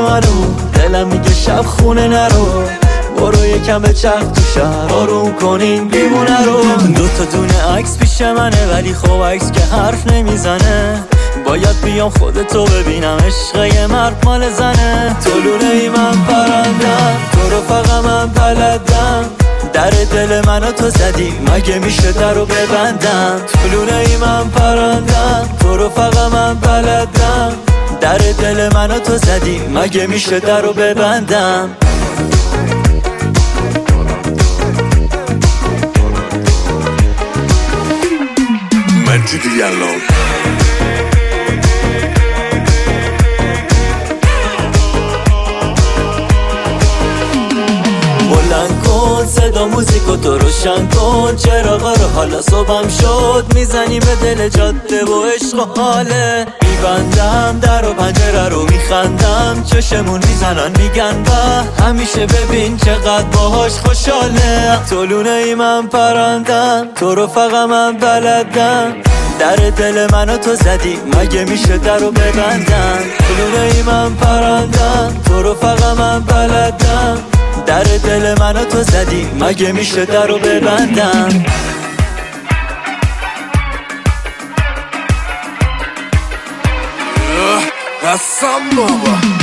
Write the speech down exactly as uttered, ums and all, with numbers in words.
منو، دلم میگه شب خونه نرو، برو یکم به چرخ تو شهر آروم کنین بیمونه رو. دو تا دونه عکس پیش منه ولی خب عکس که حرف نمیزنه، باید بیام خودتو ببینم عشق یه مرد مال زنه. تو لونه ای من پرندم، تو رو فقط من بلدم، در دل منو تو زدی مگه میشه در رو ببندم. تو لونه ای من پرندم، تو رو فقط من بلدم، در دل منو تو زدی مگه میشه در رو ببندم. مجید یلان بلند کن صدا موزیکو تو روشن کن، چراغا رو حالا صبحم شد میزنی به دل جاده و عشق و حاله. میبندم در و پنجره رو میخندم، چشمون میزنن میگن به همیشه ببین چقدر باهاش خوشحاله. تو لونه ای من پرندم، تو رو فقط من بلدم، در دل منو تو زدی مگه میشه در رو ببندم. تو لونه ای من پرندم، تو رو فقط من بلدم، در دل منو تو زدی مگه میشه در رو ببندم. رسام بابا